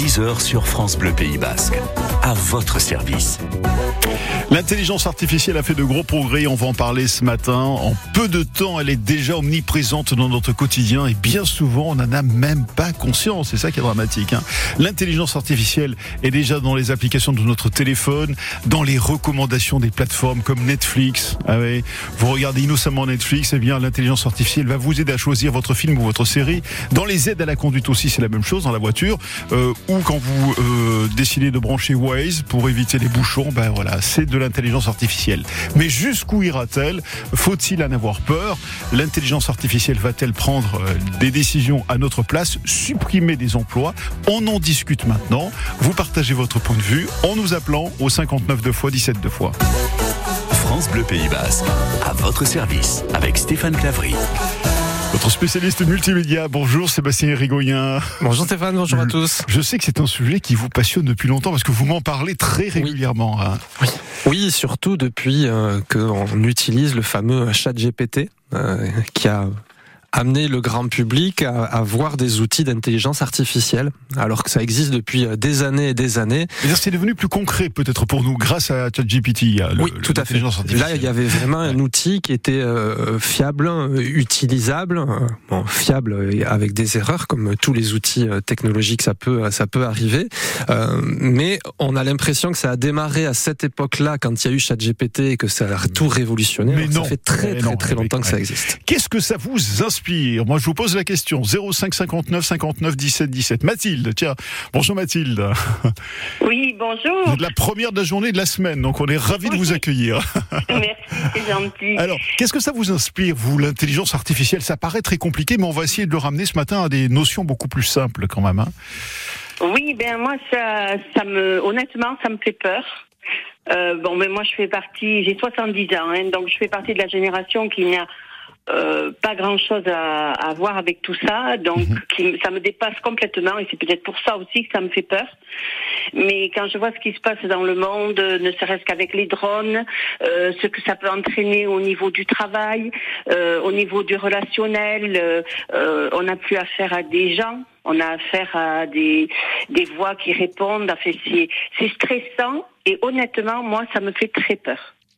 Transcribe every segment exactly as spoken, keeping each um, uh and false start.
dix heures sur France Bleu Pays Basque. À votre service. L'intelligence artificielle a fait de gros progrès, on va en parler ce matin. En peu de temps, elle est déjà omniprésente dans notre quotidien et bien souvent, on n'en a même pas conscience. C'est ça qui est dramatique. Hein. L'intelligence artificielle est déjà dans les applications de notre téléphone, dans les recommandations des plateformes comme Netflix. Ah oui. Vous regardez innocemment Netflix, eh bien l'intelligence artificielle va vous aider à choisir votre film ou votre série. Dans les aides à la conduite aussi, c'est la même chose, dans la voiture. Euh, ou quand vous euh, décidez de brancher Waze pour éviter les bouchons, ben voilà, c'est de l'intelligence artificielle. Mais jusqu'où ira-t-elle ? Faut-il en avoir peur ? L'intelligence artificielle va-t-elle prendre des décisions à notre place, supprimer des emplois ? On en discute maintenant. Vous partagez votre point de vue en nous appelant au cinquante-neuf deux fois dix-sept deux fois. France Bleu Pays Basque, à votre service, avec Stéphane Clavry. Notre spécialiste multimédia, bonjour Sébastien Érigoyen. Bonjour Stéphane, bonjour à tous. Je sais que c'est un sujet qui vous passionne depuis longtemps parce que vous m'en parlez très régulièrement. Oui, hein. oui. oui surtout depuis euh, qu'on utilise le fameux ChatGPT euh, qui a amener le grand public à, à voir des outils d'intelligence artificielle, alors que ça existe depuis des années et des années. Et c'est devenu plus concret peut-être pour nous grâce à ChatGPT. Le, oui, tout à fait. Là, il y avait vraiment un outil qui était euh, fiable, utilisable, euh, bon, fiable avec des erreurs, comme tous les outils technologiques, ça peut, ça peut arriver. Euh, mais on a l'impression que ça a démarré à cette époque-là, quand il y a eu ChatGPT et que ça a tout révolutionné. Mais non. Ça fait très, très, non, très longtemps ouais. que ça existe. Qu'est-ce que ça vous inspire ? Moi, je vous pose la question. zéro cinq cinquante-neuf cinquanteneuf dix-sept dix-sept. Mathilde, tiens. Bonjour Mathilde. Oui, bonjour. Vous êtes la première de la journée de la semaine, donc on est ravis de vous accueillir. Merci, c'est gentil. Alors, qu'est-ce que ça vous inspire, vous, l'intelligence artificielle ? Ça paraît très compliqué, mais on va essayer de le ramener ce matin à des notions beaucoup plus simples quand même. Hein. Oui, ben moi, ça, ça me, honnêtement, ça me fait peur. Euh, bon, mais moi, je fais partie, j'ai soixante-dix ans, hein, donc je fais partie de la génération qui n'a Euh, pas grand chose à, à voir avec tout ça, donc mmh. qui, ça me dépasse complètement et c'est peut-être pour ça aussi que ça me fait peur. Mais quand je vois ce qui se passe dans le monde, ne serait-ce qu'avec les drones, euh, ce que ça peut entraîner au niveau du travail, euh, au niveau du relationnel, euh, on n'a plus affaire à des gens, on a affaire à des des voix qui répondent. Enfin, c'est c'est stressant et honnêtement, moi, ça me fait très peur.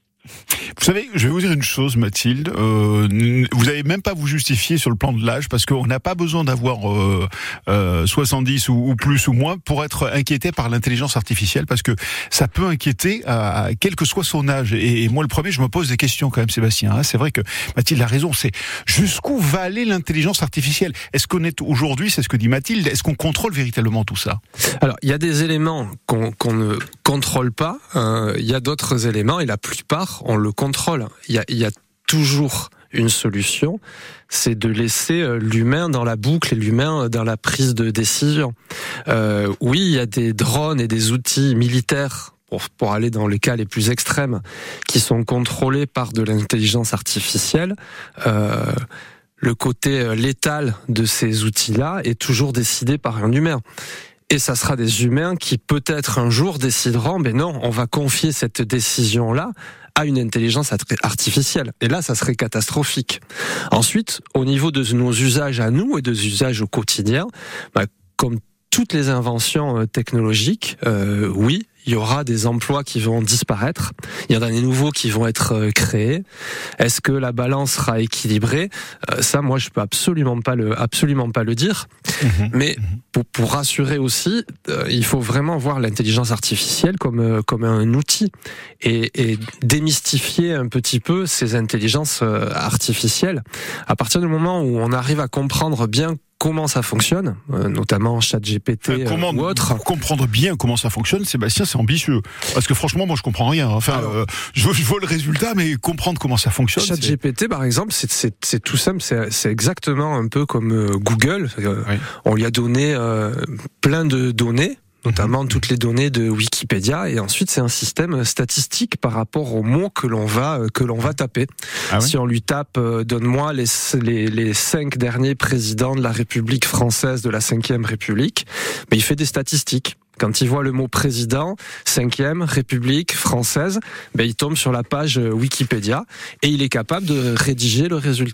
Vous savez, je vais vous dire une chose, Mathilde. Euh, vous n'avez même pas vous justifier sur le plan de l'âge, parce qu'on n'a pas besoin d'avoir euh, euh, soixante-dix ou, ou plus ou moins pour être inquiété par l'intelligence artificielle, parce que ça peut inquiéter à, à quel que soit son âge. Et, et moi, le premier, je me pose des questions quand même, Sébastien. Hein. C'est vrai que Mathilde a raison. C'est jusqu'où va aller l'intelligence artificielle ? Est-ce qu'on est aujourd'hui, c'est ce que dit Mathilde, est-ce qu'on contrôle véritablement tout ça ? Alors, il y a des éléments qu'on, qu'on ne contrôle pas. Euh, il y a d'autres éléments, et la plupart on le contrôle. Il y a, il y a toujours une solution, c'est de laisser l'humain dans la boucle et l'humain dans la prise de décision. Euh, oui, il y a des drones et des outils militaires, pour, pour aller dans les cas les plus extrêmes, qui sont contrôlés par de l'intelligence artificielle. Euh, le côté létal de ces outils-là est toujours décidé par un humain. Et ça sera des humains qui peut-être un jour décideront, mais non, on va confier cette décision-là à une intelligence artificielle. Et là, ça serait catastrophique. Ensuite, au niveau de nos usages à nous et des usages au quotidien, bah, comme toutes les inventions technologiques, euh, oui, il y aura des emplois qui vont disparaître. Il y en a des nouveaux qui vont être créés. Est-ce que la balance sera équilibrée ? euh, Ça, moi, je peux absolument pas le, absolument pas le dire. Mmh, Mais mmh. Pour, pour rassurer aussi, euh, il faut vraiment voir l'intelligence artificielle comme euh, comme un outil et, et démystifier un petit peu ces intelligences euh, artificielles. À partir du moment où on arrive à comprendre bien comment ça fonctionne, euh, notamment ChatGPT euh, comment, ou autre. Pour comprendre bien comment ça fonctionne, Sébastien, c'est ambitieux. Parce que franchement, moi, je comprends rien. Enfin, Alors, euh, je, je vois le résultat, mais comprendre comment ça fonctionne. ChatGPT, c'est... par exemple, c'est, c'est, c'est tout simple. C'est, c'est exactement un peu comme euh, Google. Euh, oui. On lui a donné euh, plein de données, notamment toutes les données de Wikipédia, et ensuite c'est un système statistique par rapport aux mots que l'on va que l'on va taper. Ah oui si on lui tape euh, donne-moi les, les les cinq derniers présidents de la République française de la cinquième République, mais il fait des statistiques. Quand il voit le mot président, cinquième République française, ben il tombe sur la page Wikipédia et il est capable de rédiger le résultat.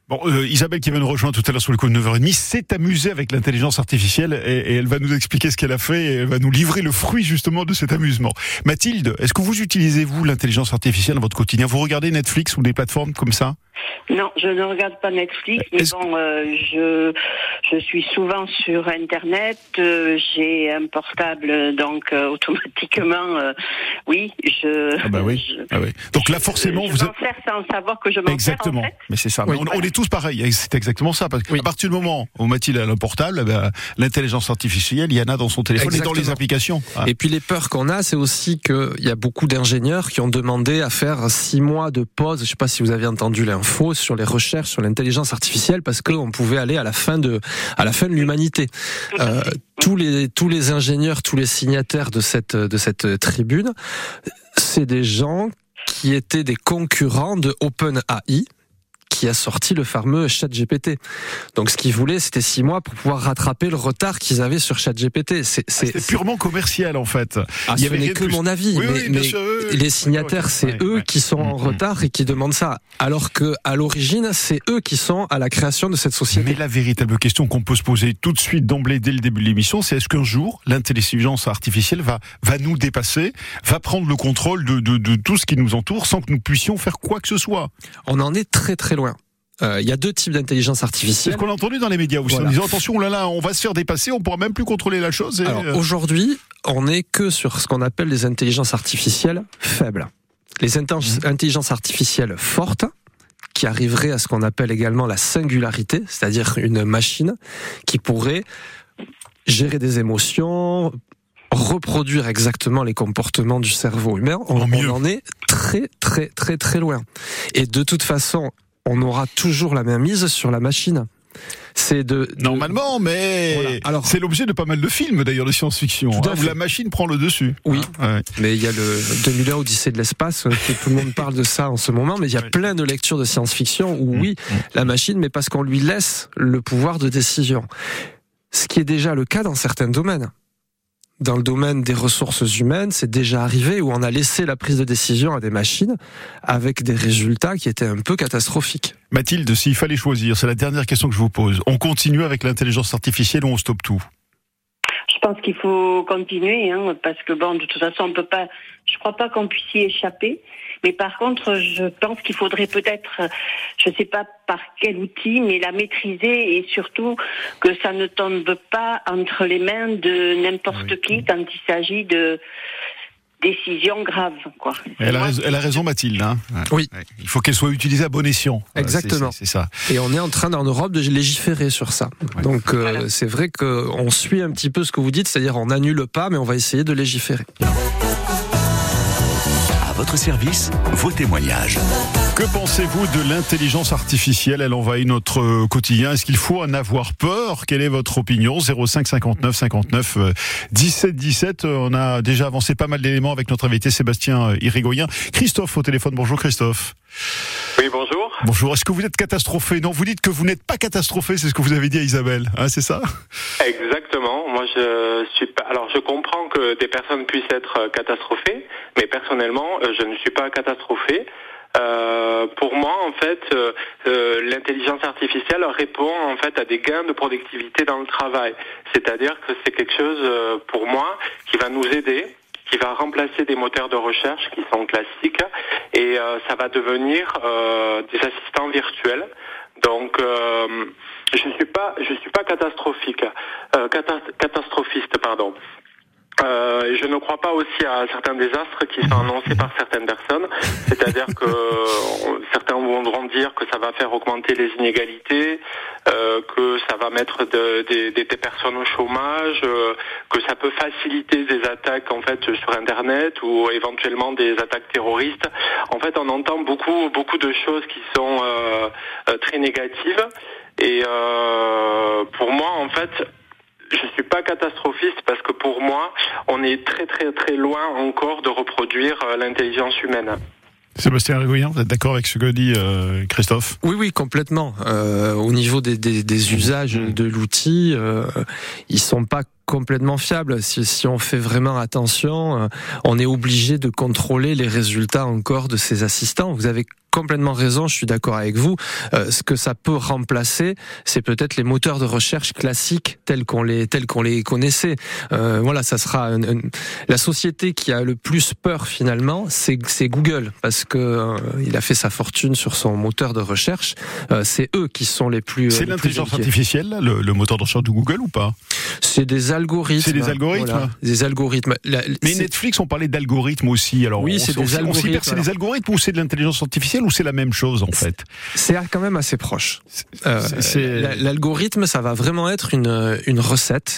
Bon, euh, Isabelle qui va nous rejoindre tout à l'heure sur le coup de neuf heures trente s'est amusée avec l'intelligence artificielle et, et elle va nous expliquer ce qu'elle a fait et elle va nous livrer le fruit justement de cet amusement. Mathilde, est-ce que vous utilisez vous l'intelligence artificielle dans votre quotidien? Vous regardez Netflix ou des plateformes comme ça? Non, je ne regarde pas Netflix, mais Est-ce... bon, euh, je je suis souvent sur Internet. Euh, j'ai un portable, donc euh, automatiquement, euh, oui, je. Ah bah oui. Je, ah oui. Donc là, forcément, je, vous je m'en êtes... sers sans savoir que je m'en Exactement. sers, en fait. Mais c'est ça. Oui, on, voilà. on est tous pareils. C'est exactement ça. Parce qu'à Oui. partir du moment où Mathilde a le portable, eh ben, l'intelligence artificielle, il y en a dans son téléphone Exactement. et dans les applications. Ah. Et puis les peurs qu'on a, c'est aussi qu'il y a beaucoup d'ingénieurs qui ont demandé à faire six mois de pause. Je ne sais pas si vous avez entendu l'info sur les recherches sur l'intelligence artificielle parce qu'on pouvait aller à la fin de à la fin de l'humanité. Euh, tous les tous les ingénieurs, tous les signataires de cette de cette tribune, c'est des gens qui étaient des concurrents de OpenAI, qui a sorti le fameux ChatGPT. Donc ce qu'ils voulaient, c'était six mois pour pouvoir rattraper le retard qu'ils avaient sur ChatGPT. C'est, c'est, c'est purement commercial en fait. Ah, ce n'est que mon avis, oui, mais, oui, mais sûr, oui, oui. les signataires, c'est ouais, eux ouais. qui sont en Mmh. retard et qui demandent ça. Alors que à l'origine, c'est eux qui sont à la création de cette société. Mais la véritable question qu'on peut se poser tout de suite d'emblée dès le début de l'émission, c'est est-ce qu'un jour l'intelligence artificielle va va nous dépasser, va prendre le contrôle de, de, de tout ce qui nous entoure sans que nous puissions faire quoi que ce soit? On en est très très loin. Il euh, y a deux types d'intelligence C'est artificielle. ce qu'on a entendu dans les médias aussi, Voilà. en disant attention, là là, on va se faire dépasser, on pourra même plus contrôler la chose. Et, Alors euh... aujourd'hui, on n'est que sur ce qu'on appelle les intelligences artificielles faibles. Les intelligences, mmh. intelligences artificielles fortes, qui arriveraient à ce qu'on appelle également la singularité, c'est-à-dire une machine qui pourrait gérer des émotions, reproduire exactement les comportements du cerveau humain. On, on en est très très très très loin. Et de toute façon, on aura toujours la main mise sur la machine. C'est de, de... Normalement, mais voilà. Alors, c'est l'objet de pas mal de films d'ailleurs de science-fiction, hein, où la machine prend le dessus. Oui, hein, ouais. Mais il y a le deux mille un Odyssée de l'espace, que tout le monde parle de ça en ce moment, mais il y a ouais. plein de lectures de science-fiction où mmh. oui, mmh. la machine, mais parce qu'on lui laisse le pouvoir de décision. Ce qui est déjà le cas dans certains domaines. Dans le domaine des ressources humaines, c'est déjà arrivé où on a laissé la prise de décision à des machines avec des résultats qui étaient un peu catastrophiques. Mathilde, s'il fallait choisir, c'est la dernière question que je vous pose. On continue avec l'intelligence artificielle ou on stoppe tout? Je pense qu'il faut continuer, hein, parce que bon, de toute façon, on peut pas. Je crois pas qu'on puisse y échapper. Mais par contre, je pense qu'il faudrait peut-être, je sais pas par quel outil, mais la maîtriser et surtout que ça ne tombe pas entre les mains de n'importe oui. qui quand il s'agit de décisions graves, quoi. Elle a, raison, elle a raison, Mathilde. Hein. Oui. Il faut qu'elle soit utilisée à bon escient. Exactement. C'est, c'est, c'est ça. Et on est en train, en Europe, de légiférer sur ça. Ouais. Donc, euh, voilà. c'est vrai qu'on suit un petit peu ce que vous dites, c'est-à-dire on n'annule pas, mais on va essayer de légiférer. À votre service, vos témoignages. Que pensez-vous de l'intelligence artificielle? Elle envahit notre quotidien. Est-ce qu'il faut en avoir peur? Quelle est votre opinion? zéro cinq cinquante-neuf cinquante-neuf dix-sept dix-sept. On a déjà avancé pas mal d'éléments avec notre invité Sébastien Irigoyen. Christophe au téléphone. Bonjour Christophe. Oui, bonjour. Bonjour. Est-ce que vous êtes catastrophé? Non, vous dites que vous n'êtes pas catastrophé. C'est ce que vous avez dit à Isabelle. Hein, c'est ça? Exactement. Moi, je suis pas. Alors, je comprends que des personnes puissent être catastrophées, mais personnellement, je ne suis pas catastrophé. Euh, pour moi, en fait, euh, euh, l'intelligence artificielle répond en fait à des gains de productivité dans le travail. C'est-à-dire que c'est quelque chose, euh, pour moi, qui va nous aider, qui va remplacer des moteurs de recherche qui sont classiques, et euh, ça va devenir euh, des assistants virtuels. Donc, euh, je suis pas, je suis pas catastrophique, euh, catas- catastrophiste, pardon. Euh, je ne crois pas aussi à certains désastres qui sont annoncés par certaines personnes, c'est-à-dire que euh, certains voudront dire que ça va faire augmenter les inégalités, euh, que ça va mettre de, de, de, des personnes au chômage, euh, que ça peut faciliter des attaques en fait sur Internet ou éventuellement des attaques terroristes. En fait, on entend beaucoup beaucoup de choses qui sont euh, euh, très négatives et euh, pour moi en fait. Je suis pas catastrophiste parce que pour moi, on est très très très loin encore de reproduire l'intelligence humaine. Sébastien Irigoyen, vous êtes d'accord avec ce que dit euh, Christophe? Oui, oui, complètement. Euh, au niveau des, des, des usages de l'outil, euh, ils sont pas complètement fiables. Si, si on fait vraiment attention, euh, on est obligé de contrôler les résultats encore de ces assistants. Vous avez complètement raison, je suis d'accord avec vous. Euh, ce que ça peut remplacer, c'est peut-être les moteurs de recherche classiques tels qu'on les tels qu'on les connaissait. Euh, voilà, ça sera un, un, la société qui a le plus peur finalement, c'est c'est Google, parce que euh, il a fait sa fortune sur son moteur de recherche. Euh, c'est eux qui sont les plus. C'est les l'intelligence plus artificielle, le, le moteur de recherche de Google ou pas? C'est des algorithmes. C'est des algorithmes. Voilà, des algorithmes. La, Mais c'est... Netflix, on parlait d'algorithmes aussi. Alors, oui, on, c'est on, des on, algorithmes. On c'est des algorithmes ou c'est de l'intelligence artificielle ou c'est la même chose en fait? C'est quand même assez proche. Euh, c'est, c'est... L'algorithme, ça va vraiment être une, une recette.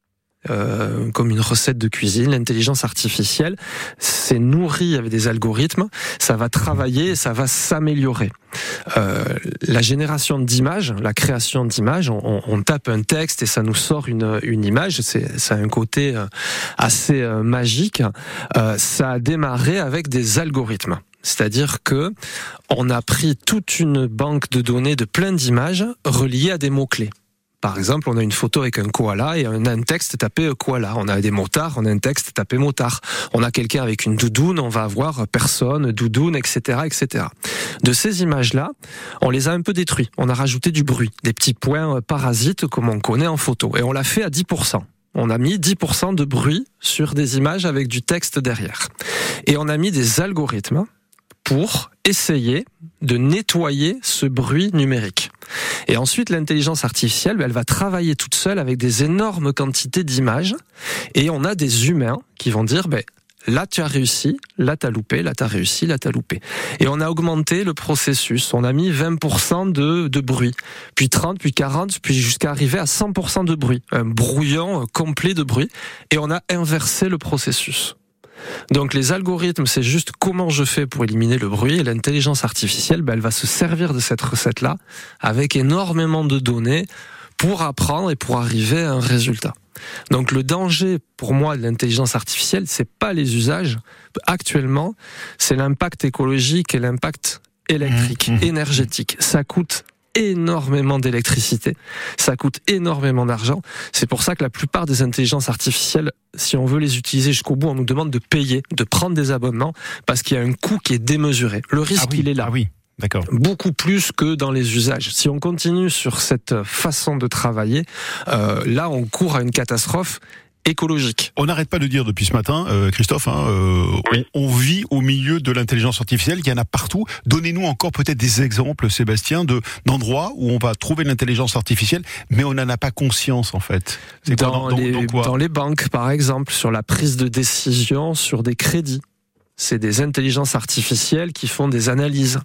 Euh, comme une recette de cuisine. L'intelligence artificielle, c'est nourri avec des algorithmes, ça va travailler, ça va s'améliorer. Euh, la génération d'images, la création d'images, on, on tape un texte et ça nous sort une, une image, c'est, ça a un côté assez euh, magique. Euh, ça a démarré avec des algorithmes. C'est-à-dire que on a pris toute une banque de données de plein d'images reliées à des mots-clés. Par exemple, on a une photo avec un koala et on a un texte tapé koala. On a des motards, on a un texte tapé motard. On a quelqu'un avec une doudoune, on va avoir personne, doudoune, et cetera, et cetera. De ces images-là, on les a un peu détruites. On a rajouté du bruit, des petits points parasites comme on connaît en photo. Et on l'a fait à dix pour cent. On a mis dix pour cent de bruit sur des images avec du texte derrière. Et on a mis des algorithmes pour essayer de nettoyer ce bruit numérique. Et ensuite, l'intelligence artificielle, elle va travailler toute seule avec des énormes quantités d'images. Et on a des humains qui vont dire, ben, là tu as réussi, là tu as loupé, là tu as réussi, là tu as loupé. Et on a augmenté le processus. On a mis vingt pour cent de, de bruit, puis trente, puis quarante, puis jusqu'à arriver à cent pour cent de bruit. Un brouillon complet de bruit. Et on a inversé le processus. Donc les algorithmes, c'est juste comment je fais pour éliminer le bruit, et l'intelligence artificielle, ben, elle va se servir de cette recette-là avec énormément de données pour apprendre et pour arriver à un résultat. Donc le danger pour moi de l'intelligence artificielle, c'est pas les usages. Actuellement, c'est l'impact écologique et l'impact électrique, mmh. énergétique. Ça coûte énormément d'électricité, ça coûte énormément d'argent. C'est pour ça que la plupart des intelligences artificielles, si on veut les utiliser jusqu'au bout, on nous demande de payer, de prendre des abonnements, parce qu'il y a un coût qui est démesuré. Le risque, ah oui, il est là. Ah oui. D'accord. Beaucoup plus que dans les usages. Si on continue sur cette façon de travailler, euh, là, on court à une catastrophe écologique. On n'arrête pas de dire depuis ce matin, euh, Christophe, hein, euh, oui. on, on vit au milieu de l'intelligence artificielle, il y en a partout. Donnez-nous encore peut-être des exemples, Sébastien, de, d'endroits où on va trouver l'intelligence artificielle, mais on n'en a pas conscience en fait. C'est dans, dans, les, dans, quoi dans les banques, par exemple, sur la prise de décision, sur des crédits. C'est des intelligences artificielles qui font des analyses.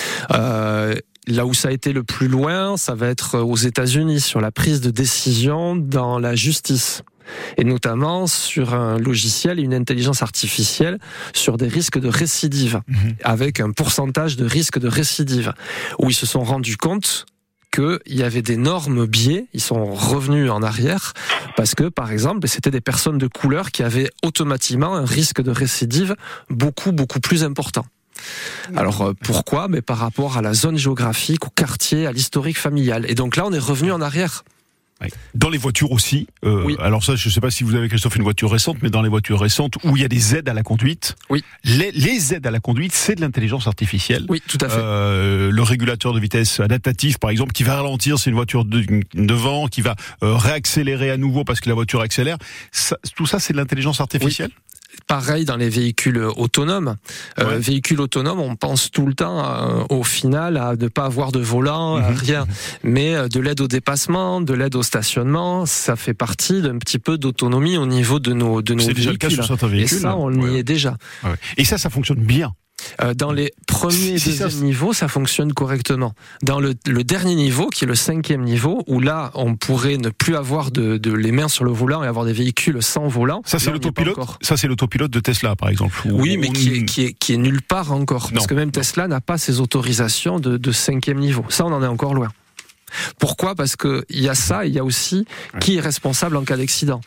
Euh, Là où ça a été le plus loin, ça va être aux États-Unis, sur la prise de décision dans la justice. Et notamment sur un logiciel et une intelligence artificielle sur des risques de récidive, mmh. avec un pourcentage de risque de récidive, où ils se sont rendus compte qu'il y avait d'énormes biais, ils sont revenus en arrière, parce que, par exemple, c'était des personnes de couleur qui avaient automatiquement un risque de récidive beaucoup, beaucoup plus important. Alors pourquoi ? Mais par rapport à la zone géographique, au quartier, à l'historique familial. Et donc là, on est revenu en arrière. Dans les voitures aussi. Euh, oui. Alors ça, je ne sais pas si vous avez, Christophe, une voiture récente, mais dans les voitures récentes où il y a des aides à la conduite. Oui. Les, les aides à la conduite, c'est de l'intelligence artificielle. Oui, tout à fait. Euh, le régulateur de vitesse adaptatif, par exemple, qui va ralentir, c'est une voiture de, devant, qui va euh, réaccélérer à nouveau parce que la voiture accélère. Ça, tout ça, c'est de l'intelligence artificielle. Oui. Pareil dans les véhicules autonomes. Ouais. Euh, véhicules autonomes, on pense tout le temps euh, au final à ne pas avoir de volant, mmh. à rien. Mais euh, de l'aide au dépassement, de l'aide au stationnement, ça fait partie d'un petit peu d'autonomie au niveau de nos de nos c'est véhicules. Déjà le cas sur certains véhicules. Et ça, on ouais. y est déjà. Ouais. Et ça, ça fonctionne bien. Euh, dans les premiers et si deuxièmes ça... niveaux, ça fonctionne correctement. Dans le, le dernier niveau, qui est le cinquième niveau, où là, on pourrait ne plus avoir de, de les mains sur le volant et avoir des véhicules sans volant. Ça, c'est l'autopilote. Ça, c'est l'autopilote de Tesla, par exemple. Oui, mais on... qui, est, qui, est, qui est nulle part encore, non. Parce que même Tesla n'a pas ses autorisations de, de cinquième niveau. Ça, on en est encore loin. Pourquoi ? Parce que il y a ça, il y a aussi qui est responsable en cas d'accident.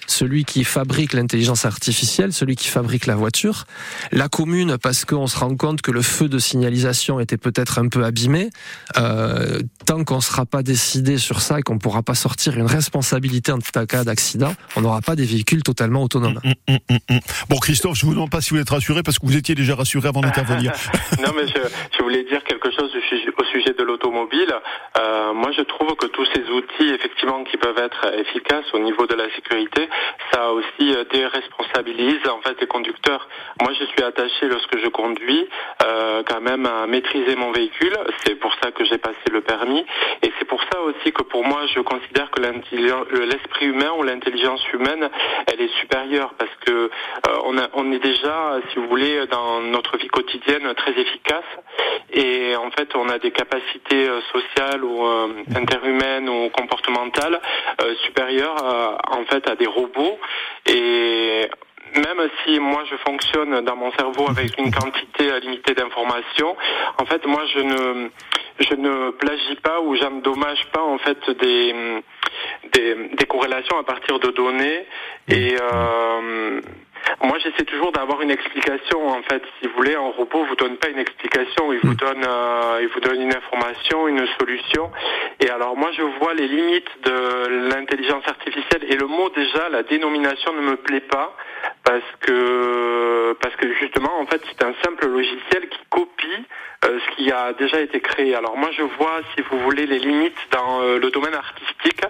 celui qui fabrique l'intelligence artificielle, celui qui fabrique la voiture, la commune parce qu'on se rend compte que le feu de signalisation était peut-être un peu abîmé. Euh, tant qu'on ne sera pas décidé sur ça et qu'on ne pourra pas sortir une responsabilité en cas d'accident, on n'aura pas des véhicules totalement autonomes. Mmh, mmh, mmh, mmh. Bon, Christophe, je ne vous demande pas si vous êtes rassuré parce que vous étiez déjà rassuré avant d'intervenir. Non, mais je, je voulais dire quelque chose au sujet de l'automobile. Euh, moi, je trouve que tous ces outils, effectivement, qui peuvent être efficaces au niveau de la sécurité, ça aussi euh, déresponsabilise en fait les conducteurs. Moi, je suis attaché lorsque je conduis euh, quand même à maîtriser mon véhicule. C'est pour ça que j'ai passé le permis, et c'est pour ça aussi que pour moi, je considère que l'esprit humain ou l'intelligence humaine, elle est supérieure parce que euh, on, a, on est déjà, si vous voulez, dans notre vie quotidienne très efficace, et en fait, on a des capacités euh, sociales ou euh, interhumaines ou comportementales euh, supérieures euh, en fait à des robots. Et même si moi je fonctionne dans mon cerveau avec une quantité limitée d'informations, en fait moi je ne je ne plagie pas ou j'endommage pas en fait des des, des corrélations à partir de données. Et euh, moi, j'essaie toujours d'avoir une explication. En fait, si vous voulez, un robot vous donne pas une explication, il vous donne, euh, il vous donne une information, une solution. Et alors, moi, je vois les limites de l'intelligence artificielle. Et le mot déjà, la dénomination ne me plaît pas parce que parce que justement, en fait, c'est un simple logiciel qui copie euh, ce qui a déjà été créé. Alors, moi, je vois, si vous voulez, les limites dans euh, le domaine artistique.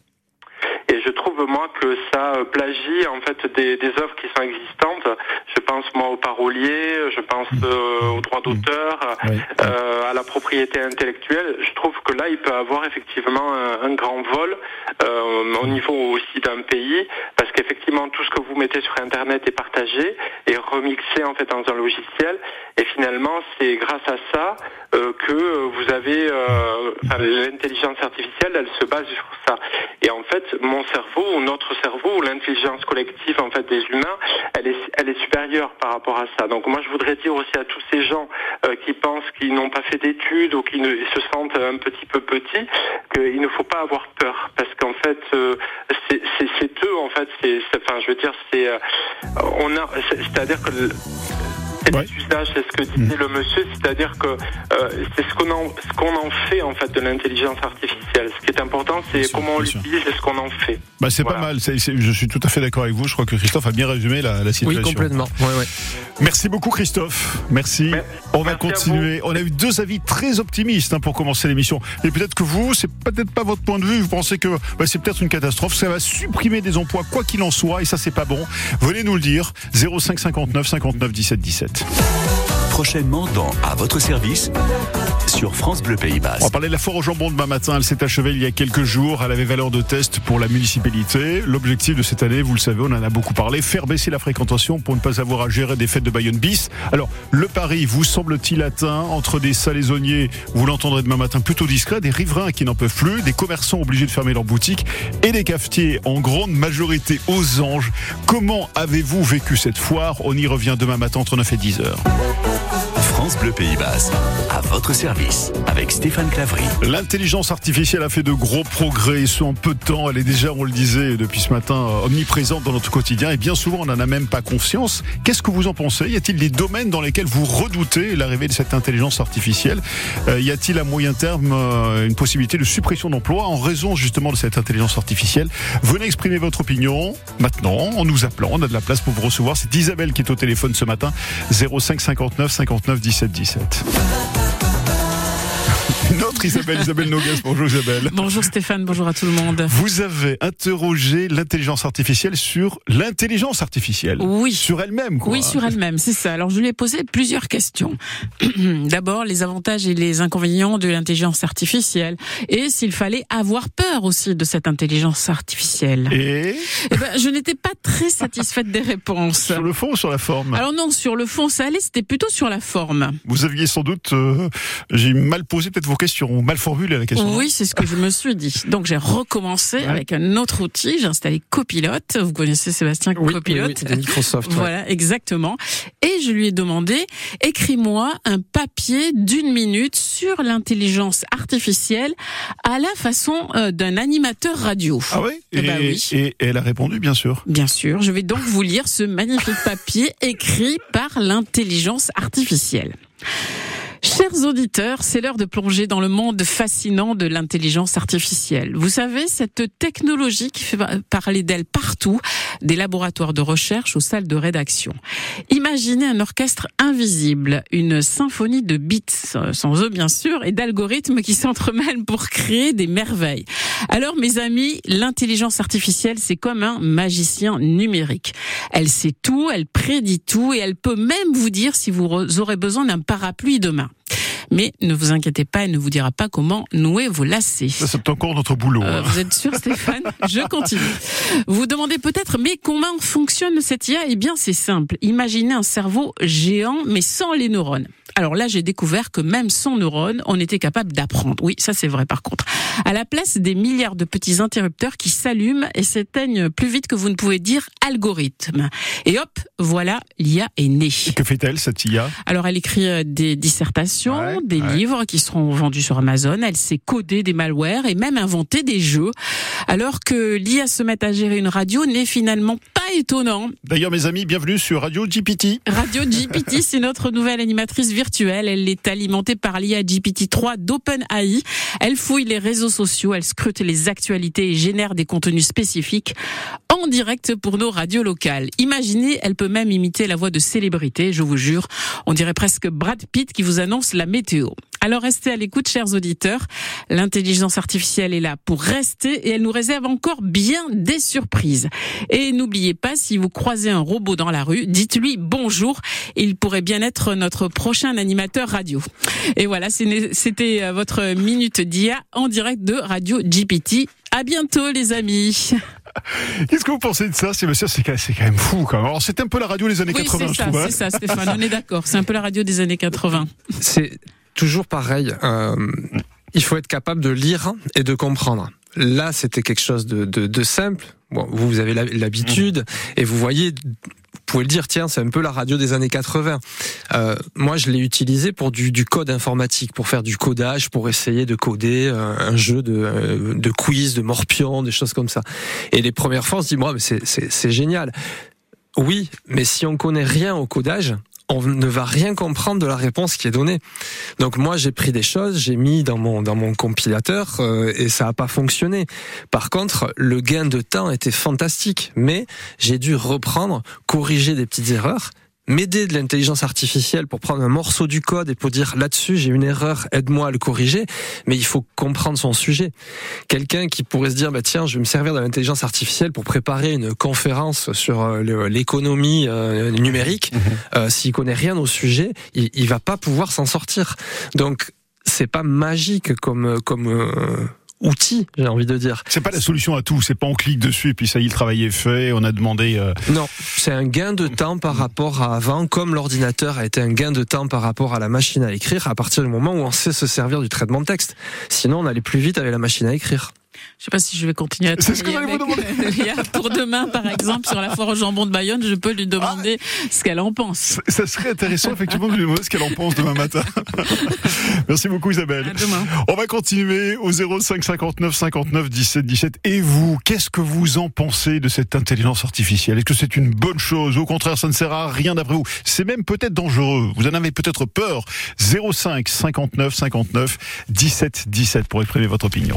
Et je trouve, moi, que ça plagie, en fait, des, des œuvres qui sont existantes. Je pense, moi, aux paroliers, je pense euh, aux droits d'auteur, oui. euh, à la propriété intellectuelle. Je trouve que là, il peut avoir effectivement un, un grand vol euh, au niveau aussi d'un pays, parce qu'effectivement, tout ce que vous mettez sur Internet est partagé et remixé, en fait, dans un logiciel. Et finalement, c'est grâce à ça euh, que vous avez... Euh, enfin, l'intelligence artificielle, elle se base sur ça. Et en fait, mon cerveau, ou notre cerveau, ou l'intelligence collective en fait des humains, elle est, elle est supérieure par rapport à ça. Donc moi, je voudrais dire aussi à tous ces gens euh, qui pensent qu'ils n'ont pas fait d'études ou qui ne, se sentent un petit peu petits, qu'il ne faut pas avoir peur, parce qu'en fait, euh, c'est, c'est, c'est eux, en fait, c'est, c'est, enfin, je veux dire, c'est, euh, on a, c'est, c'est-à-dire que le, c'est ouais. l'usage, c'est ce que disait mmh. le monsieur, c'est-à-dire que euh, c'est ce qu'on en, ce qu'on en fait en fait de l'intelligence artificielle. Ce qui est important, c'est bien comment sûr, on l'utilise et ce qu'on en fait. Bah c'est voilà. pas mal. C'est, c'est, je suis tout à fait d'accord avec vous. Je crois que Christophe a bien résumé la, la situation. Oui, complètement. Ouais, ouais. Merci beaucoup, Christophe. Merci. Mais, on va continuer. On a eu deux avis très optimistes hein, pour commencer l'émission. Et peut-être que vous, c'est peut-être pas votre point de vue. Vous pensez que bah, c'est peut-être une catastrophe. Ça va supprimer des emplois, quoi qu'il en soit, et ça c'est pas bon. Venez nous le dire. zéro cinq cinquante-neuf cinquante-neuf dix-sept dix-sept. Prochainement dans À votre service sur France Bleu Pays Basque. On va parler de la foire au jambon demain matin. Elle s'est achevée il y a quelques jours. Elle avait valeur de test pour la municipalité. L'objectif de cette année, vous le savez, on en a beaucoup parlé, faire baisser la fréquentation pour ne pas avoir à gérer des fêtes de Bayonne bis. Alors, le pari vous semble-t-il atteint entre des salaisonniers, vous l'entendrez demain matin, plutôt discrets, des riverains qui n'en peuvent plus, des commerçants obligés de fermer leurs boutiques et des cafetiers en grande majorité aux anges. Comment avez-vous vécu cette foire ? On y revient demain matin entre neuf et dix heures. France Bleu Pays Basque, à votre service, avec Stéphane Clavry. L'intelligence artificielle a fait de gros progrès, et ce en peu de temps. Elle est déjà, on le disait depuis ce matin, omniprésente dans notre quotidien, et bien souvent on n'en a même pas conscience. Qu'est-ce que vous en pensez ? Y a-t-il des domaines dans lesquels vous redoutez l'arrivée de cette intelligence artificielle ? euh, Y a-t-il à moyen terme euh, une possibilité de suppression d'emplois en raison justement de cette intelligence artificielle ? Venez exprimer votre opinion maintenant en nous appelant. On a de la place pour vous recevoir. C'est Isabelle qui est au téléphone ce matin. zéro cinq cinquante-neuf cinquante-neuf dix-sept dix-sept. Notre Isabelle, Isabelle Noguès. Bonjour Isabelle. Bonjour Stéphane, bonjour à tout le monde. Vous avez interrogé l'intelligence artificielle sur l'intelligence artificielle. Oui. Sur elle-même, quoi. Oui, sur elle-même, c'est ça. Alors je lui ai posé plusieurs questions. D'abord, les avantages et les inconvénients de l'intelligence artificielle. Et s'il fallait avoir peur aussi de cette intelligence artificielle. Et eh ben, je n'étais pas très satisfaite des réponses. Sur le fond ou sur la forme ? Alors non, sur le fond, ça allait, c'était plutôt sur la forme. Vous aviez sans doute, euh, j'ai mal posé peut-être vos questions. dire, ou mal formulé la question. Oui, c'est ce que je me suis dit. Donc j'ai recommencé ouais. avec un autre outil. J'ai installé Copilot. Vous connaissez Sébastien oui, Copilot oui, oui, de Microsoft. Voilà, ouais. exactement. Et je lui ai demandé, écris-moi un papier d'une minute sur l'intelligence artificielle à la façon euh, d'un animateur radio. Ah oui et, bah oui. et elle a répondu, bien sûr. Bien sûr. Je vais donc vous lire ce magnifique papier écrit par l'intelligence artificielle. Chers auditeurs, c'est l'heure de plonger dans le monde fascinant de l'intelligence artificielle. Vous savez, cette technologie qui fait parler d'elle partout, des laboratoires de recherche aux salles de rédaction. Imaginez un orchestre invisible, une symphonie de bits, sans eux bien sûr, et d'algorithmes qui s'entremêlent pour créer des merveilles. Alors mes amis, l'intelligence artificielle, c'est comme un magicien numérique. Elle sait tout, elle prédit tout, et elle peut même vous dire si vous aurez besoin d'un parapluie demain. Mais ne vous inquiétez pas, elle ne vous dira pas comment nouer vos lacets. Ça, c'est encore notre boulot. Euh, vous êtes sûr, Stéphane? Je continue. Vous demandez peut-être, mais comment fonctionne cette I A? Eh bien, c'est simple. Imaginez un cerveau géant, mais sans les neurones. Alors là, j'ai découvert que même sans neurones, on était capable d'apprendre. Oui, ça c'est vrai par contre. À la place des milliards de petits interrupteurs qui s'allument et s'éteignent plus vite que vous ne pouvez dire algorithme. Et hop, voilà, l'I A est née. Et que fait-elle, cette I A? Alors elle écrit des dissertations, ouais, des ouais. livres qui seront vendus sur Amazon. Elle sait coder des malwares et même inventer des jeux. Alors que l'I A se met à gérer une radio n'est finalement pas étonnant. D'ailleurs, mes amis, bienvenue sur Radio G P T. Radio G P T, c'est notre nouvelle animatrice virtuelle. Elle est alimentée par l'I A G P T trois d'OpenAI. Elle fouille les réseaux sociaux, elle scrute les actualités et génère des contenus spécifiques en direct pour nos radios locales. Imaginez, elle peut même imiter la voix de célébrités, je vous jure. On dirait presque Brad Pitt qui vous annonce la météo. Alors restez à l'écoute, chers auditeurs. L'intelligence artificielle est là pour rester et elle nous réserve encore bien des surprises. Et n'oubliez pas, si vous croisez un robot dans la rue, dites-lui bonjour. Il pourrait bien être notre prochain animateur radio. Et voilà, c'était votre minute d'I A en direct de Radio G P T. À bientôt, les amis. Qu'est-ce que vous pensez de ça, Sébastien? C'est quand même fou, quand même. Alors, c'est un peu la radio des années oui, quatre-vingts, c'est je ça, trouve. C'est ça, Stéphane, on est d'accord. C'est un peu la radio des années quatre-vingts. C'est toujours pareil. Euh, il faut être capable de lire et de comprendre. Là, c'était quelque chose de, de, de simple. Bon, vous, vous avez l'habitude et vous voyez... Vous pouvez le dire, tiens, c'est un peu la radio des années quatre-vingts. Euh, moi, je l'ai utilisé pour du, du code informatique, pour faire du codage, pour essayer de coder euh, un jeu de, euh, de quiz, de morpion, des choses comme ça. Et les premières fois, on se dit, moi, mais c'est, c'est, c'est génial. Oui, mais si on connaît rien au codage, on ne va rien comprendre de la réponse qui est donnée. Donc moi, j'ai pris des choses, j'ai mis dans mon dans mon compilateur euh, et ça a pas fonctionné. Par contre, le gain de temps était fantastique, mais j'ai dû reprendre, corriger des petites erreurs, m'aider de l'intelligence artificielle pour prendre un morceau du code et pour dire là-dessus j'ai une erreur, aide-moi à le corriger, mais il faut comprendre son sujet. Quelqu'un qui pourrait se dire bah tiens, je vais me servir de l'intelligence artificielle pour préparer une conférence sur l'économie euh, numérique, mmh. euh, s'il connaît rien au sujet, il, il va pas pouvoir s'en sortir. Donc c'est pas magique comme comme euh, outil, j'ai envie de dire. C'est pas la solution à tout, c'est pas on clique dessus et puis ça y est, le travail est fait, on a demandé... Euh... Non, c'est un gain de temps par rapport à avant, comme l'ordinateur a été un gain de temps par rapport à la machine à écrire, à partir du moment où on sait se servir du traitement de texte. Sinon, on allait plus vite avec la machine à écrire. Je sais pas si je vais continuer à travailler avec l'I A pour demain, par exemple, sur la foire au jambon de Bayonne, je peux lui demander ah, ce qu'elle en pense. Ça serait intéressant, effectivement, de lui demander ce qu'elle en pense demain matin. Merci beaucoup, Isabelle. À demain. On va continuer au zéro cinq cinquante-neuf cinquante-neuf dix-sept dix-sept. Et vous, qu'est-ce que vous en pensez de cette intelligence artificielle? Est-ce que c'est une bonne chose? Au contraire, ça ne sert à rien d'après vous. C'est même peut-être dangereux. Vous en avez peut-être peur. zéro cinq cinquante-neuf cinquante-neuf dix-sept dix-sept pour exprimer votre opinion.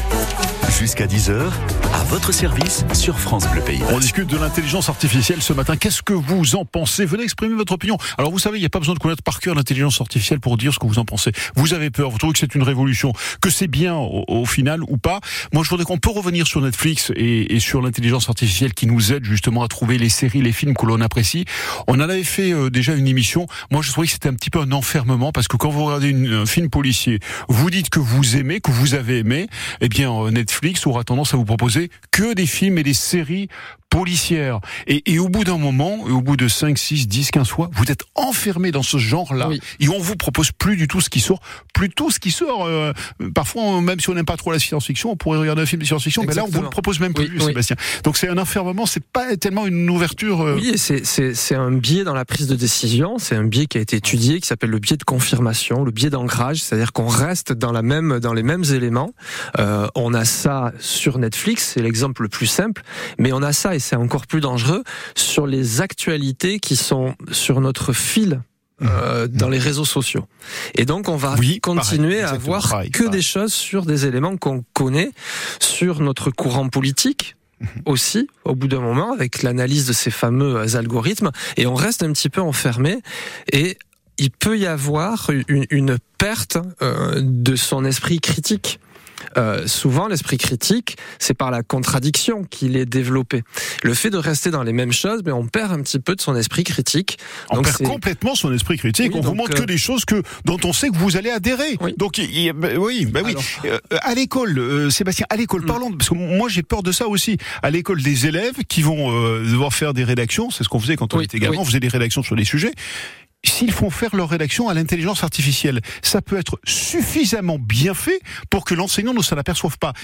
Jusqu'à dix heures, à votre service sur France Bleu Pays Basque. On discute de l'intelligence artificielle ce matin. Qu'est-ce que vous en pensez? Venez exprimer votre opinion. Alors vous savez, il n'y a pas besoin de connaître par cœur l'intelligence artificielle pour dire ce que vous en pensez. Vous avez peur, vous trouvez que c'est une révolution, que c'est bien au, au final ou pas. Moi je voudrais qu'on peut revenir sur Netflix et, et sur l'intelligence artificielle qui nous aide justement à trouver les séries, les films que l'on apprécie. On en avait fait euh, déjà une émission. Moi je trouvais que c'était un petit peu un enfermement parce que quand vous regardez une, un film policier, vous dites que vous aimez, que vous avez aimé, eh bien euh, Netflix aura tendance à vous proposer que des films et des séries policière. Et, et au bout d'un moment, et au bout de cinq, six, dix, quinze fois, vous êtes enfermé dans ce genre-là. Oui. Et on vous propose plus du tout ce qui sort. Plus tout ce qui sort. Euh, parfois, même si on n'aime pas trop la science-fiction, on pourrait regarder un film de science-fiction. Mais là, on vous le propose même plus, oui, oui. Sébastien. Donc c'est un enfermement, c'est pas tellement une ouverture. Euh... Oui, et c'est, c'est, c'est un biais dans la prise de décision. C'est un biais qui a été étudié, qui s'appelle le biais de confirmation, le biais d'ancrage. C'est-à-dire qu'on reste dans la même, dans les mêmes éléments. Euh, on a ça sur Netflix, c'est l'exemple le plus simple. Mais on a ça, et c'est encore plus dangereux, sur les actualités qui sont sur notre fil euh, dans les réseaux sociaux. Et donc on va oui, continuer pareil, à voir pareil, que pareil. des choses sur des éléments qu'on connaît, sur notre courant politique aussi, au bout d'un moment, avec l'analyse de ces fameux algorithmes, et on reste un petit peu enfermé, et il peut y avoir une, une perte euh, de son esprit critique. Euh, souvent, l'esprit critique, c'est par la contradiction qu'il est développé. Le fait de rester dans les mêmes choses, mais on perd un petit peu de son esprit critique. On donc perd c'est... complètement son esprit critique. Oui, on vous montre euh... que des choses que dont on sait que vous allez adhérer. Oui. Donc, il, il, oui, bah oui. Alors... Euh, à l'école, euh, Sébastien, à l'école, mmh. parlons parce que moi j'ai peur de ça aussi. À l'école, des élèves qui vont euh, devoir faire des rédactions, c'est ce qu'on faisait quand on oui, était gamin, oui. on faisait des rédactions sur des sujets. S'ils font faire leur rédaction à l'intelligence artificielle, ça peut être suffisamment bien fait pour que l'enseignant ne s'en aperçoive pas.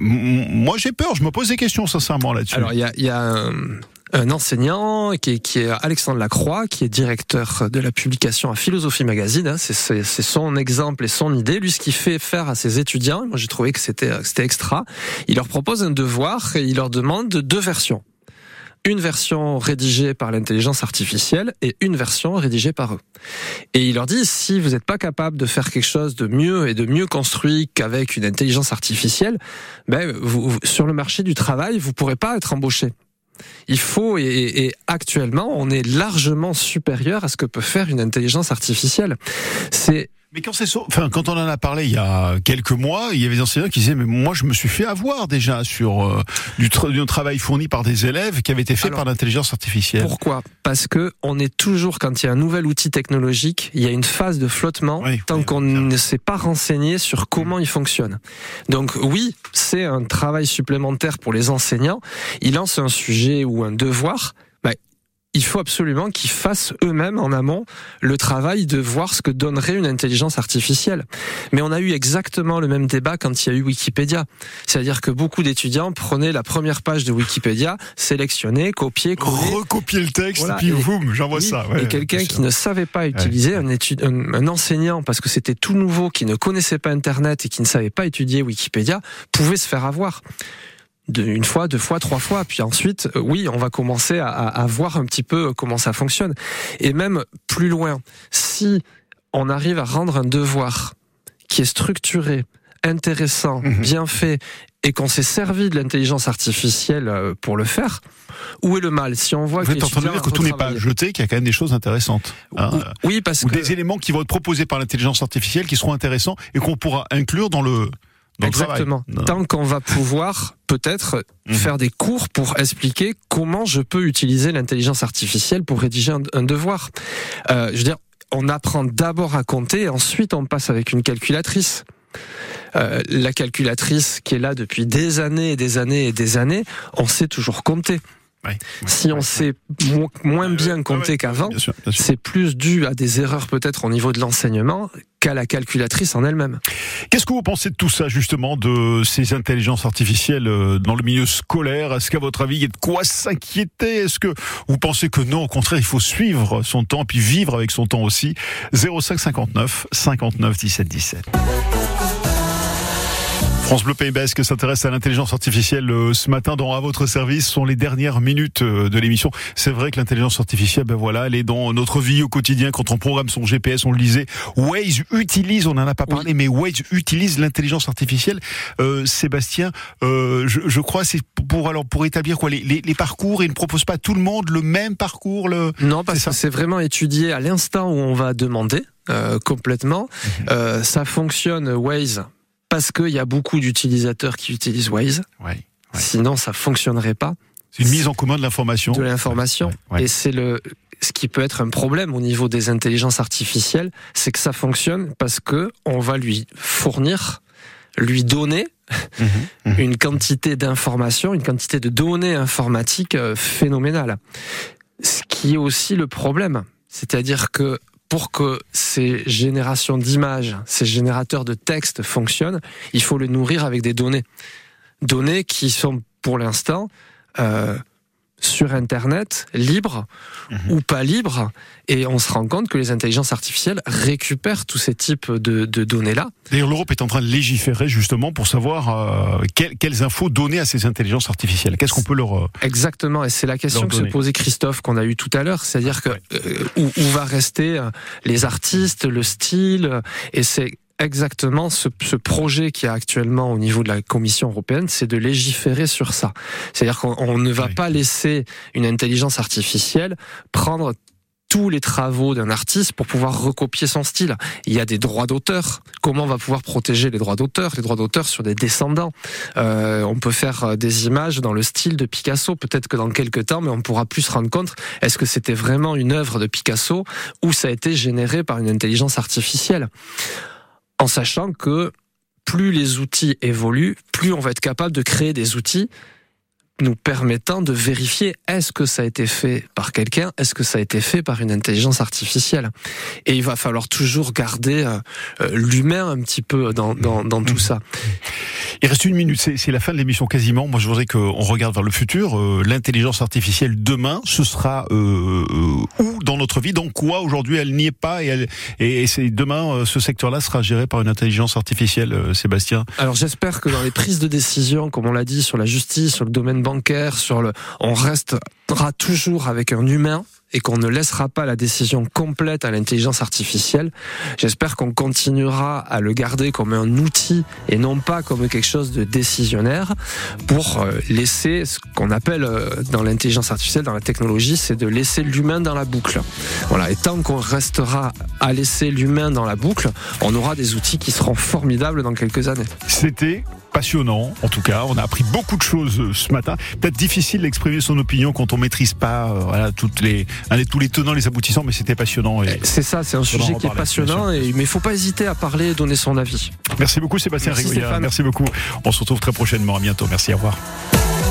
Moi, j'ai peur, je me pose des questions sincèrement là-dessus. Alors, il y a, y a un, un enseignant qui est, qui est Alexandre Lacroix, qui est directeur de la publication à Philosophie Magazine. Hein, c'est, c'est, c'est son exemple et son idée. Lui, ce qu'il fait faire à ses étudiants, moi j'ai trouvé que c'était, c'était extra, il leur propose un devoir et il leur demande deux versions. Une version rédigée par l'intelligence artificielle et une version rédigée par eux. Et il leur dit, si vous n'êtes pas capable de faire quelque chose de mieux et de mieux construit qu'avec une intelligence artificielle, ben, vous, vous, sur le marché du travail, vous ne pourrez pas être embauché. Il faut, et, et actuellement, on est largement supérieur à ce que peut faire une intelligence artificielle. C'est Mais quand c'est so... enfin quand on en a parlé il y a quelques mois, il y avait des enseignants qui disaient mais moi je me suis fait avoir déjà sur euh, du, tra- du travail fourni par des élèves qui avait été fait Alors, par l'intelligence artificielle. Pourquoi ? Parce que on est toujours, quand il y a un nouvel outil technologique, il y a une phase de flottement oui, tant oui, qu'on oui. ne s'est pas renseigné sur comment il fonctionne. Donc oui, c'est un travail supplémentaire pour les enseignants. Ils lancent un sujet ou un devoir. Bah, il faut absolument qu'ils fassent eux-mêmes en amont le travail de voir ce que donnerait une intelligence artificielle. Mais on a eu exactement le même débat quand il y a eu Wikipédia. C'est-à-dire que beaucoup d'étudiants prenaient la première page de Wikipédia, sélectionnaient, copiaient, collaient, recopier le texte, voilà, et puis boum, j'envoie oui, ça. Ouais, et quelqu'un qui ne savait pas utiliser, ouais. un, étude, un, un enseignant, parce que c'était tout nouveau, qui ne connaissait pas Internet et qui ne savait pas étudier Wikipédia, pouvait se faire avoir. De une fois, deux fois, trois fois, puis ensuite, euh, oui, on va commencer à, à, à voir un petit peu comment ça fonctionne. Et même plus loin, si on arrive à rendre un devoir qui est structuré, intéressant, mmh. bien fait, et qu'on s'est servi de l'intelligence artificielle pour le faire, où est le mal ? Si on voit Vous êtes en train de dire que tout n'est pas jeté, qu'il y a quand même des choses intéressantes. Hein, oui, parce ou que des éléments qui vont être proposés par l'intelligence artificielle qui seront intéressants et qu'on pourra inclure dans le Dans Exactement. Tant qu'on va pouvoir peut-être mmh. faire des cours pour expliquer comment je peux utiliser l'intelligence artificielle pour rédiger un, un devoir. Euh, je veux dire, on apprend d'abord à compter et ensuite on passe avec une calculatrice. Euh, la calculatrice qui est là depuis des années et des années et des années, on sait toujours compter. Ouais, si ouais, on ouais, sait ouais. Mo- moins bien euh, compter ouais, qu'avant, bien sûr, bien sûr. C'est plus dû à des erreurs peut-être au niveau de l'enseignement qu'à la calculatrice en elle-même. Qu'est-ce que vous pensez de tout ça justement, de ces intelligences artificielles dans le milieu scolaire ? Est-ce qu'à votre avis, il y a de quoi s'inquiéter ? Est-ce que vous pensez que non, au contraire, il faut suivre son temps puis vivre avec son temps aussi ? zéro cinq cinquante-neuf cinquante-neuf dix-sept dix-sept. France Bleu Pays Basque s'intéresse à l'intelligence artificielle ce matin dans À votre service. Ce sont les dernières minutes de l'émission. C'est vrai que l'intelligence artificielle, ben voilà, elle est dans notre vie au quotidien. Quand on programme son G P S, on le disait, Waze utilise, on n'en a pas parlé, oui. mais Waze utilise l'intelligence artificielle. Euh, Sébastien, euh, je, je crois, c'est pour alors pour établir quoi les, les, les parcours. Il ne propose pas à tout le monde le même parcours. Le... Non, parce c'est que c'est vraiment étudié à l'instant où on va demander euh, complètement. Mm-hmm. Euh, ça fonctionne Waze. Parce qu'il y a beaucoup d'utilisateurs qui utilisent Waze. Ouais, ouais. Sinon, ça fonctionnerait pas. C'est une mise en commun de l'information. De l'information. Ouais, ouais. Et c'est le, ce qui peut être un problème au niveau des intelligences artificielles, c'est que ça fonctionne parce que on va lui fournir lui donner Mmh, mmh. une quantité d'informations, une quantité de données informatiques phénoménale. Ce qui est aussi le problème, c'est-à-dire que pour que ces générations d'images, ces générateurs de textes fonctionnent, il faut les nourrir avec des données. Données qui sont pour l'instant euh, sur Internet, libres mmh. ou pas libres, et on se rend compte que les intelligences artificielles récupèrent tous ces types de, de données-là. D'ailleurs, l'Europe est en train de légiférer justement pour savoir euh, quelles, quelles infos donner à ces intelligences artificielles. Qu'est-ce qu'on peut leur euh, Exactement, et c'est la question que se posait Christophe qu'on a eue tout à l'heure, c'est-à-dire que euh, où, où va rester euh, les artistes, le style, euh, et c'est exactement ce, ce projet qui est actuellement au niveau de la Commission européenne, c'est de légiférer sur ça. C'est-à-dire qu'on on ne va oui. pas laisser une intelligence artificielle prendre tous les travaux d'un artiste pour pouvoir recopier son style. Il y a des droits d'auteur. Comment on va pouvoir protéger les droits d'auteur, les droits d'auteur sur des descendants? euh, On peut faire des images dans le style de Picasso. Peut-être que dans quelques temps, mais on pourra plus se rendre compte, est-ce que c'était vraiment une œuvre de Picasso ou ça a été généré par une intelligence artificielle? En sachant que plus les outils évoluent, plus on va être capable de créer des outils nous permettant de vérifier est-ce que ça a été fait par quelqu'un, est-ce que ça a été fait par une intelligence artificielle. Et il va falloir toujours garder euh, l'humain un petit peu dans, dans, dans tout ça. Il reste une minute, c'est, c'est la fin de l'émission quasiment. Moi je voudrais qu'on regarde vers le futur. Euh, l'intelligence artificielle demain, ce sera euh, euh, où dans notre vie? Dans quoi aujourd'hui elle n'y est pas et, elle, et, et c'est demain euh, ce secteur-là sera géré par une intelligence artificielle, euh, Sébastien? Alors j'espère que dans les prises de décision, comme on l'a dit, sur la justice, sur le domaine bancaire, sur le, on restera toujours avec un humain et qu'on ne laissera pas la décision complète à l'intelligence artificielle. J'espère qu'on continuera à le garder comme un outil et non pas comme quelque chose de décisionnaire pour laisser ce qu'on appelle dans l'intelligence artificielle, dans la technologie, c'est de laisser l'humain dans la boucle. Voilà. Et tant qu'on restera à laisser l'humain dans la boucle, on aura des outils qui seront formidables dans quelques années. C'était passionnant, en tout cas. On a appris beaucoup de choses ce matin. Peut-être difficile d'exprimer son opinion quand on maîtrise pas euh, voilà, toutes les, allez, tous les tenants, les aboutissants, mais c'était passionnant. Et c'est ça, c'est un sujet qui est passionnant, et, mais il ne faut pas hésiter à parler et donner son avis. Merci beaucoup Sébastien Régoya. Merci beaucoup. On se retrouve très prochainement. À bientôt. Merci, au revoir.